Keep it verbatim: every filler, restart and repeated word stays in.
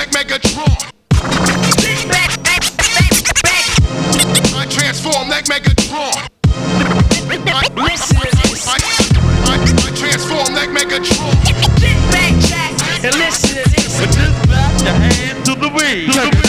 like Megatron. I transform like Megatron. I, Listen to this. I, I, I transform like Megatron. And listen to this. But just back your hand to the weed.